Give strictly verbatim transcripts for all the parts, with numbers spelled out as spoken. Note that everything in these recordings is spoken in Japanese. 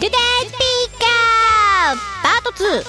トゥデイスピーカーパートツー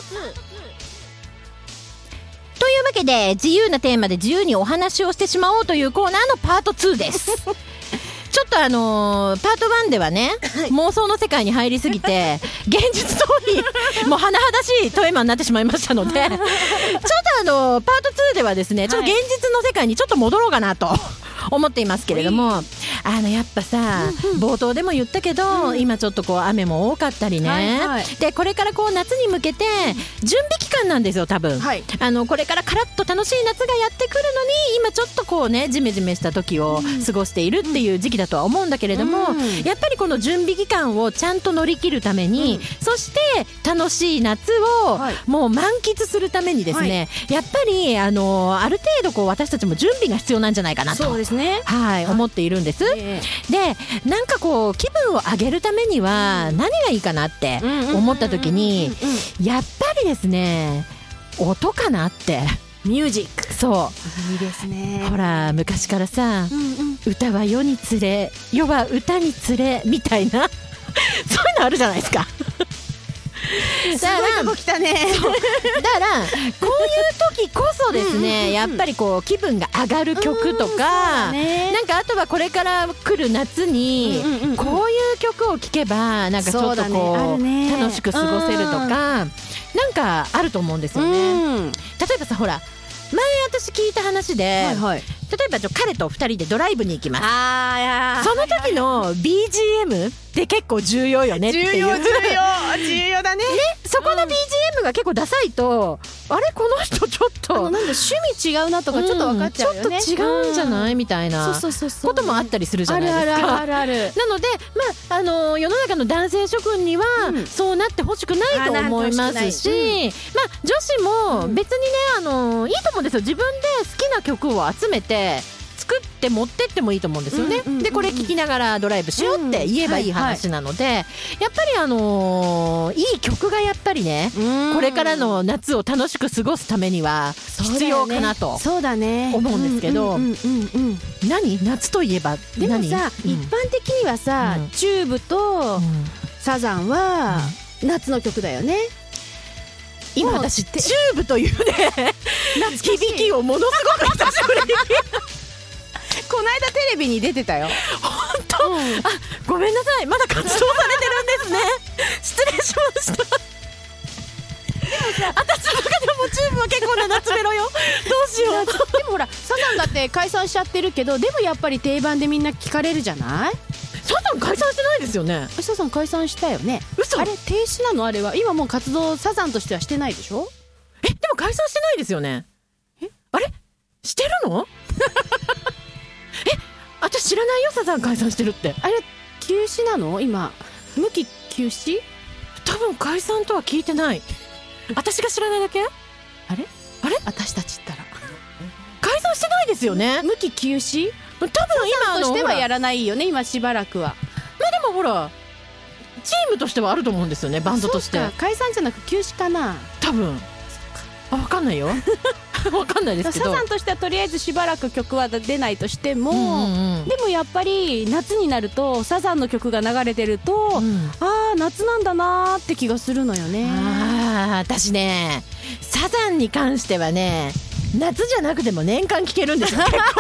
というわけで、自由なテーマで自由にお話をしてしまおうというコーナーのパートツーですちょっとあのー、パートワンではね、はい、妄想の世界に入りすぎて現実通りもう甚だしいトエマになってしまいましたのでちょっとあのー、パートツーではですね、ちょっと現実の世界にちょっと戻ろうかなと思っていますけれども、あのやっぱさ、うんうん、冒頭でも言ったけど、うん、今ちょっとこう雨も多かったりね、はいはい、でこれからこう夏に向けて準備期間なんですよ多分、はい、あのこれからカラッと楽しい夏がやってくるのに、今ちょっとこうねジメジメした時を過ごしているっていう時期だとは思うんだけれども、うん、やっぱりこの準備期間をちゃんと乗り切るために、うん、そして楽しい夏をもう満喫するためにですね、はい、やっぱりあのある程度こう私たちも準備が必要なんじゃないかなと、そうですね、はい、思っているんです。でなんかこう気分を上げるためには何がいいかなって思った時に、やっぱりですね音かなって。ミュージック、そういいですね。ほら昔からさ、うんうん、歌は世につれ、世は歌につれみたいなそういうのあるじゃないですかすごいとこ来たねだからこういう時こそですね、うんうんうん、やっぱりこう気分が上がる曲とか、ね、なんかあとはこれから来る夏にこういう曲を聴けばなんかちょっとこう、ねね、楽しく過ごせるとか、なんかあると思うんですよね、うん、例えばさ、ほら前私聞いた話で、はいはい、例えば彼とふたりでドライブに行きます。あ、その時の ビージーエム って結構重要よねっていう。 重要重要重要だね。ね、 そこの ビージーエム が結構ダサいと、うん、あれこの人ちょっとあのなんだ趣味違うなとかちょっと分かっちゃうよね、うん、 ちょっと違うんじゃない、うん、みたいなこともあったりするじゃないですか。 あるあるあるある。 なので、まあ、あの世の中の男性諸君にはそうなってほしくないと思いますし、うん、まあ、女子も別にね、あのいいと思うんですよ。自分で好きな曲を集めて作って持ってってもいいと思うんですよね、うんうんうんうん、でこれ聴きながらドライブしようって言えばいい話なので、うん、はいはい、やっぱりあのー、いい曲がやっぱりね、これからの夏を楽しく過ごすためには必要かなと思うんですけど、何夏といえばでもさ、うん、一般的にはさ、うん、チューブとサザンは夏の曲だよね。 今私チューブというね響きをものすごく久しぶりにこの間テレビに出てたよ。 本当、うん、あ、ごめんなさい、まだ活動されてるんですね失礼しました。でもさ、私の中でもチューブは結構な夏メロよどうしようでもほらサザンだって解散しちゃってるけど、でもやっぱり定番でみんな聞かれるじゃない。 サザン解散してないですよね。 サザン解散したよね。 嘘。 あれ停止なの？あれは今もう活動サザンとしてはしてないでしょ。 え、でも解散してないですよね。え、あれしてるのえ、私知らないよ、サザン解散してるって。 あれ休止なの今？無期休止？ 多分解散とは聞いてない。私が知らないだけ？あれあれ私たちったら解散してないですよね。 無期休止？ 多分今としてはやらないよね、今しばらくは。 まあでもほらチームとしてはあると思うんですよね、バンドとして。 解散じゃなく休止かな多分。あ、分かんないよ分かんないですけど、 サザンとしてはとりあえずしばらく曲は出ないとしても、うんうんうん、でもやっぱり夏になるとサザンの曲が流れてると、うん、あー夏なんだなーって気がするのよね。 あー、私ねサザンに関してはね夏じゃなくても年間聴けるんですよ結構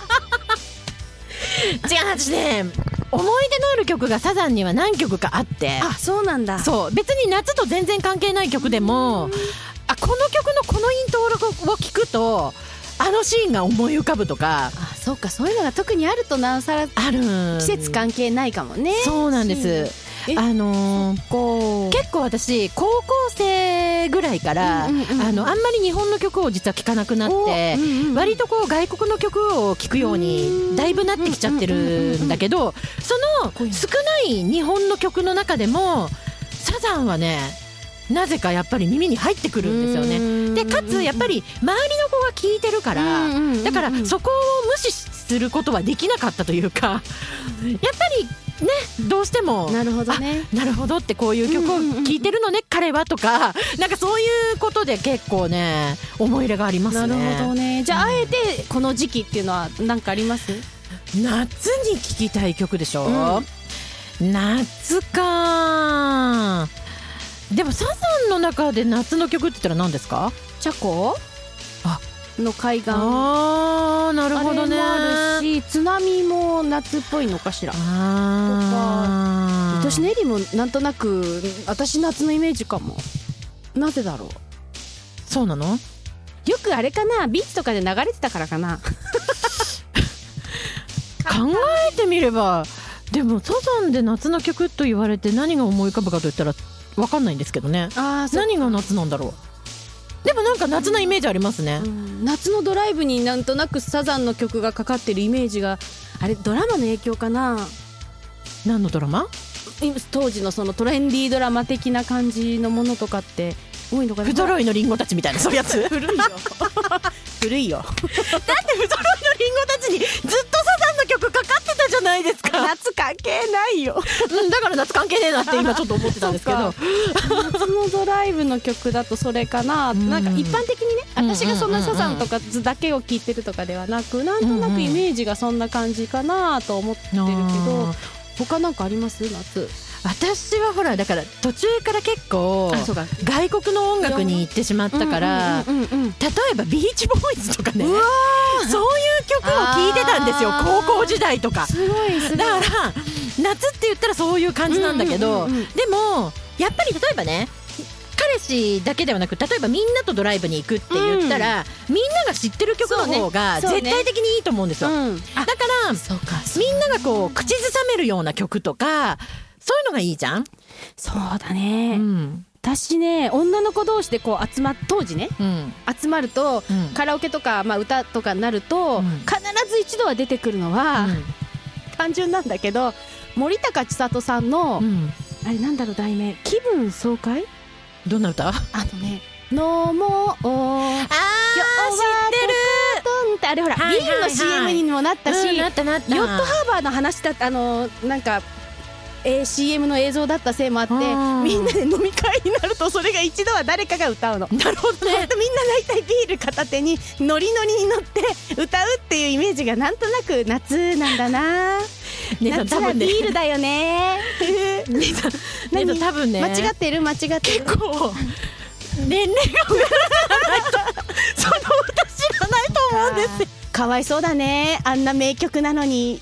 違う、私ね思い出のある曲がサザンには何曲かあって。 あ、そうなんだ。 そう、別に夏と全然関係ない曲でも、あ、この曲のこのイントロを聞くとあのシーンが思い浮かぶとか。 あ、そうか、そういうのが特にあるとなおさらある。 季節関係ないかもね。 そうなんです。あのー、こう結構私高校生ぐらいから、うんうんうん、あのあんまり日本の曲を実は聴かなくなって、うんうん、割とこう外国の曲を聴くようにだいぶなってきちゃってるんだけど、その少ない日本の曲の中でもサザンはねなぜかやっぱり耳に入ってくるんですよね。でかつやっぱり周りの子が聴いてるから、だからそこを無視することはできなかったというか、やっぱりね、どうしてもなるほどね、 なるほどってこういう曲を聴いてるのね、うんうんうん、彼はとか、なんかそういうことで結構ね思い入れがありますね。 なるほどね。じゃあ、あえてこの時期っていうのは何かあります？ 夏に聴きたい曲でしょ、うん、夏かでもサザンの中で夏の曲って言ったら何ですか？ チャコあの海岸、 あーなるほどね。 あれもあるし、津波も夏っぽいのかしら。 あ愛しネリもなんとなく私夏のイメージかも。なぜだろう。 そうなの？ よくあれかな、ビーチとかで流れてたからかな。 考えてみれば、でもサザンで夏の曲と言われて何が思い浮かぶかと言ったら分かんないんですけどね。 あー、 何が夏なんだろう。でもなんか夏のイメージありますね、 うん、夏のドライブになんとなくサザンの曲がかかってるイメージが、あれドラマの影響かな。 何のドラマ？ 当時のそのトレンディードラマ的な感じのものとかって多いのかな。 不揃いのリンゴたちみたいな、そういうやつ。 古いよ古いよ。 だって不揃いのリンゴたちにずっとサザンの曲かかってたじゃないですか。 夏関係ないよ、 うん、だから夏関係ねえなって今ちょっと思ってたんですけど。 夏のドライブの曲だとそれかな、うん、なんか一般的にね、私がそんなサザンとかだけを聴いてるとかではなく、なんとなくイメージがそんな感じかなと思ってるけど、他なんかあります？夏。 私はほらだから途中から結構外国の音楽に行ってしまったから、例えばビーチボーイズとかね、そういう曲を聴いてたんですよ、高校時代とか。 すごいすごい。 だから夏って言ったらそういう感じなんだけど、でもやっぱり例えばね、彼氏だけではなく、例えばみんなとドライブに行くって言ったら、うん、みんなが知ってる曲の方が絶対的にいいと思うんですよ、うん、だからそうかみんながこう口ずさめるような曲とか、そういうのがいいじゃん。 そうだね、うん、私ね、女の子同士でこう集まっ当時ね、うん、集まると、うん、カラオケとか、まあ、歌とかになると、うん、必ず一度は出てくるのは、うん、単純なんだけど森高千里さんの、うん、あれなんだろう、題名、気分爽快。 どんな歌？ あのね、のもおあー、知ってるってあれほら、はいはいはい、ビールの シーエム にもなったし、うん、なったなった、ヨットハーバーの話だった、あのなんかえー、シーエム の映像だったせいもあって、みんなで飲み会になるとそれが一度は誰かが歌うの。なるほどね。みんな大体ビール片手にノリノリに乗って歌うっていうイメージがなんとなく夏なんだな。夏はビールだよね。 姉さん、姉さん多分ね、 間違ってる間違ってる。 結構年齢が上じゃないとその歌知らないと思うんですよ。 かわいそうだね、あんな名曲なのに。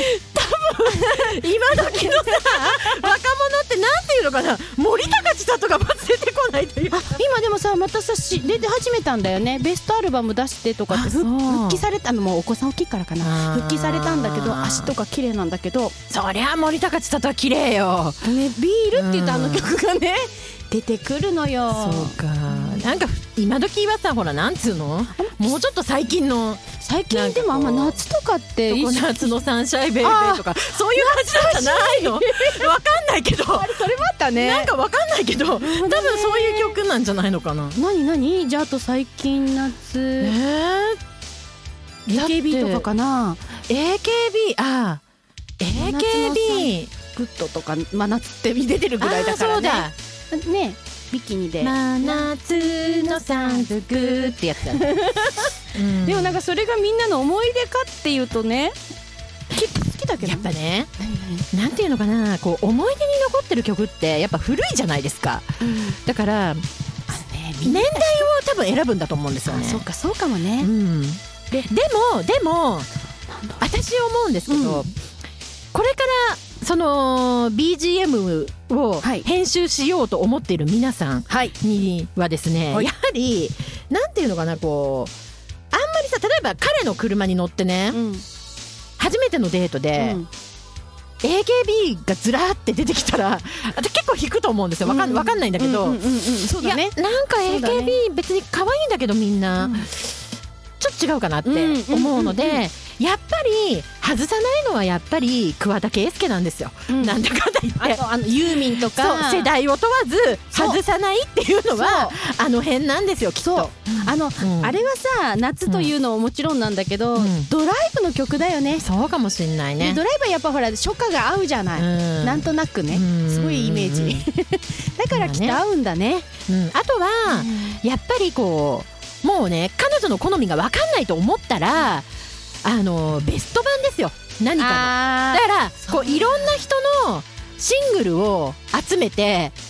今時のさ若者ってなんていうのかな、森高千里がまず出てこないという。 あ、今でもさ、またさし出て始めたんだよね。ベストアルバム出してとかって復帰された、あのもうお子さん大きいからかな、復帰されたんだけど、足とか綺麗なんだけど、 そりゃ森高千里は綺麗よ、 ね、ビールって言ったあの曲がね出てくるのよ。 そうか、なんか今時はさ、ほらなんつうの、もうちょっと最近の、 最近でもあんま夏とかって夏のサンシャインベイベーとかそういう感じなんじゃないの？わかんないけど、 あれそれもあったね、 なんかわかんないけど、多分そういう曲なんじゃないのかな。 何何じゃあ、あと最近夏、えー、エーケービー とかかな。 エーケービー、 あー エーケービーグッドとか真夏って出てるぐらいだからね。そうだね、ビキニで真夏の山賊ってやつだね、 うん、でもなんかそれがみんなの思い出かっていうとね、結構好きだけど、 やっぱね、なんていうのかな、こう思い出に残ってる曲ってやっぱ古いじゃないですか、うん、だからあの、ね、年代を多分選ぶんだと思うんですよね。 そうかそうかもね、うん、 で, でもでも私思うんですけど、うん、これからその ビージーエム を編集しようと思っている皆さんにはですね、はい、やはりなんていうのかな、こうあんまりさ、例えば彼の車に乗ってね、うん、初めてのデートで、うん、エーケービー がずらーって出てきたら結構引くと思うんですよ。わかん、わかんないんだけど、いやなんか エーケービー 別に可愛いんだけどみんな、うん、ちょっと違うかなって思うので、やっぱり外さないのはやっぱり桑田佳祐なんですよ、うん、なんだかんだ言って、 ああのユーミンとか世代を問わず外さないっていうのはあの辺なんですよ、きっと。 あの、うん、あれはさ、夏というのももちろんなんだけど、うん、ドライブの曲だよね。 そうかもしんないね。 ドライブはやっぱほら初夏が合うじゃない、うん、なんとなくね、すごいイメージだからきっと合うんだね、 うん、あとは、うん、やっぱりこうもうね、彼女の好みが分かんないと思ったら、あのベスト版ですよ、何かの。だからこういろんな人のシングルを集めて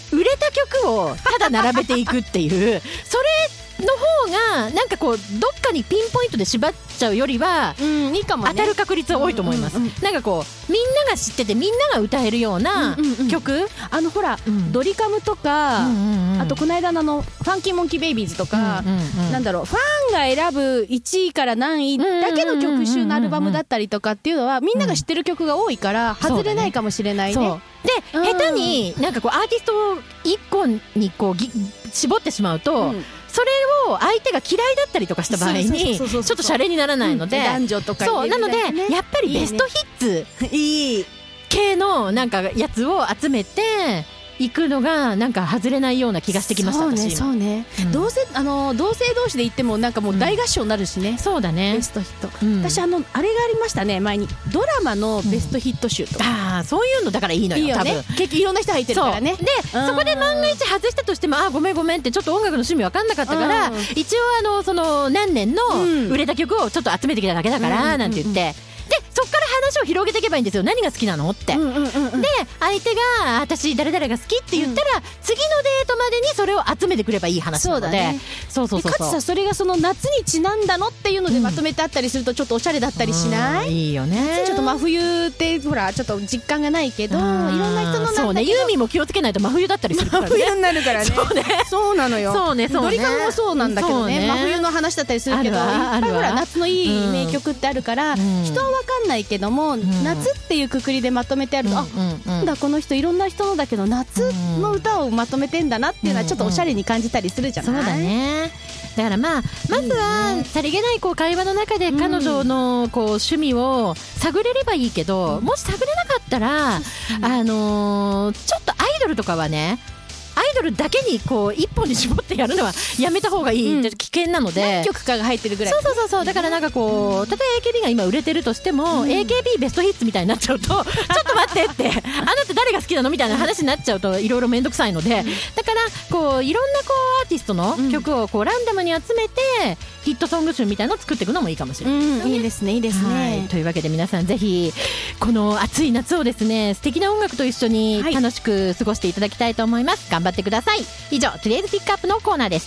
売れた曲をただ並べていくっていうそれの方がなんかこうどっかにピンポイントで縛っちゃうよりは、うん、いいかもね、当たる確率は多いと思います、うんうんうん、なんかこうみんなが知っててみんなが歌えるような曲、うんうんうん、 あのほら、うん、ドリカムとか、うんうんうん、あとこの間のあのファンキーモンキーベイビーズとか、うんうんうん、なんだろう、ファンが選ぶいちいから何位だけの曲集のアルバムだったりとかっていうのはみんなが知ってる曲が多いから外れないかもしれないね。 そうで、うん、下手になんかこうアーティストをいっこにこうぎ絞ってしまうと、うん、それを相手が嫌いだったりとかした場合にちょっとシャレにならないので、うん、 男女とかそうなのでやっぱりベストヒッツいい系のなんかやつを集めて行くのがなんか外れないような気がしてきました。 そうね、そうね、うん、同性あの同性同士で行ってもなんかもう大合唱になるしね、うん、 そうだね、 ベストヒット、うん、私あのあれがありましたね、前にドラマのベストヒット集とか、うん、 ああそういうのだからいいのよ、いいよね、多分結局いろんな人入ってるからね。 でそこで万が一外したとしてもあごめんごめんってちょっと音楽の趣味分かんなかったから、一応あのその何年の売れた曲をちょっと集めてきただけだからなんて言って、でそっから話を広げていけばいいんですよ。何が好きなのって、うんうんうんうん、で相手が私誰々が好きって言ったら、うん、次のデートまでにそれを集めてくればいい話なので、そうだね、そうそうそうそう、 かつさそれがその夏にちなんだのっていうのでまとめてあったりするとちょっとおしゃれだったりしない、うん、 いいよね。 夏にちょっと真冬ってほらちょっと実感がないけど、いろんな人のなんだけど、 そうね、ユーミンも気をつけないと真冬だったりするからね、 真冬になるからね、 そうね、 そうなのよ、 そうね、そうね、 ドリカムもそうなんだけど ね, ね真冬の話だったりするけど、いっぱいほら夏のいい名曲ってあるから、うん、人は分かんないけども、うん、夏っていうくくりでまとめてあると、うんうんうん、あなんだこの人いろんな人のだけど夏の歌をまとめてんだなっていうのはちょっとおしゃれに感じたりするじゃない、 うんうん、そうだね。だからまあまずはさりげないこう会話の中で彼女のこう趣味を探れればいいけど、もし探れなかったら、あのー、ちょっとアイドルとかはね、アイドルだけにこう一本に絞ってやるのはやめた方がいい、うん、危険なので何曲かが入ってるぐらい、 そうそうそうそう、だからなんかこう、例えば エーケービー が今売れてるとしても、うん、エーケービー ベストヒッツみたいになっちゃうとちょっと待ってってあなた誰が好きなのみたいな話になっちゃうといろいろめんどくさいので、だからこういろんなこうアーティストの曲をこうランダムに集めてヒットソング集みたいなのを作っていくのもいいかもしれないですね、 うん、いいですね、いいですね、 はい、というわけで皆さんぜひこの暑い夏をですね素敵な音楽と一緒に楽しく過ごしていただきたいと思います、はい、頑張ってください。以上トゥデイズピックアップのコーナーでした。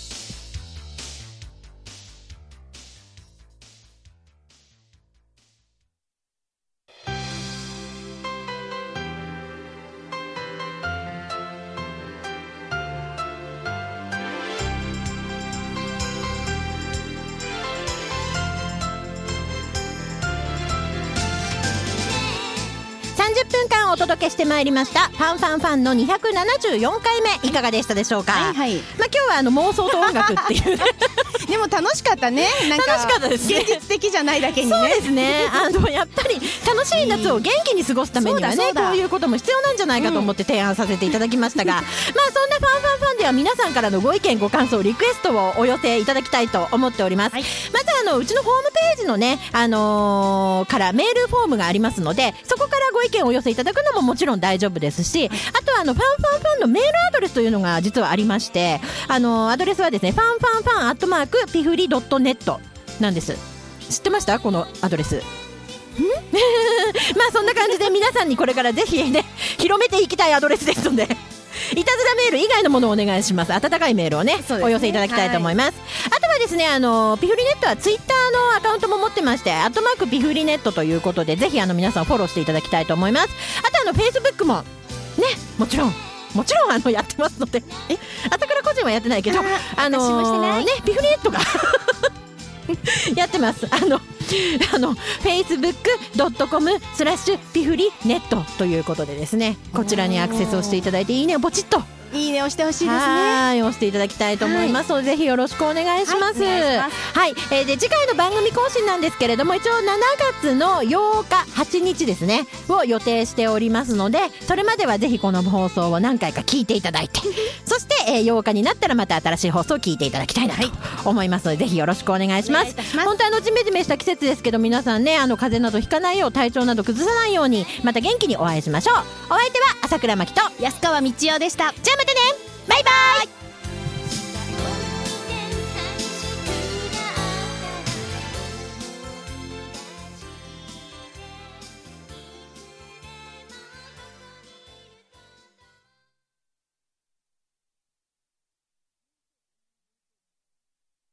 さんじゅっぷんかんお届けしてまいりましたファンファンファンのにひゃくななじゅうよんかいめ、いかがでしたでしょうか。はいはい、まあ、今日はあの妄想と音楽っていうでも楽しかったね。なんか楽しかったですね。 現実的じゃないだけにね。 そうですね。あのやっぱり楽しい夏を元気に過ごすためにはね、こういうことも必要なんじゃないかと思って提案させていただきましたが、うん、まあそんなファンファンファンでは皆さんからのご意見ご感想リクエストをお寄せいただきたいと思っております。はい、まずあのうちのホームページのね、あのー、からメールフォームがありますので、そこからご意見をお寄せいただくのももちろん大丈夫ですし、あとはあのファンファンファンのメールアドレスというのが実はありまして、あのー、アドレスはですね、ファンファンファンアットマークピフリドットネットなんです。知ってましたこのアドレス？んまあそんな感じで皆さんにこれからぜひね広めていきたいアドレスですのでいたずらメール以外のものをお願いします。温かいメールを ね, ねお寄せいただきたいと思います、はい、あとはですね、あのピフリネットはツイッターのアカウントも持ってまして、アットマークピフリネットということで、ぜひあの皆さんフォローしていただきたいと思います。あとあのフェイスブックもね、もちろんもちろんあのやってますので、え朝倉個人はやってないけど、あ、あのー、ねピフリネットがやってます。あのあの フェイスブックドットコムスラッシュピフリネットということでですね、こちらにアクセスをしていただいて、いいねをポチッといいねをしてほしいですね。 はい押していただきたいと思いますので、はい、ぜひよろしくお願いします。はい、はい、えー、で次回の番組更新なんですけれども、一応しちがつのようかはちにちですねを予定しておりますので、それまではぜひこの放送を何回か聞いていただいてそして、えー、ようかになったらまた新しい放送を聞いていただきたいなと思いますので、ぜひよろしくお願いします。本当あのジメジメした季節ですけど、皆さんね、あの風邪などひかないよう、体調など崩さないように、また元気にお会いしましょう。お相手は朝倉真希と安川道代でした。 じゃあまたね、バイバイ。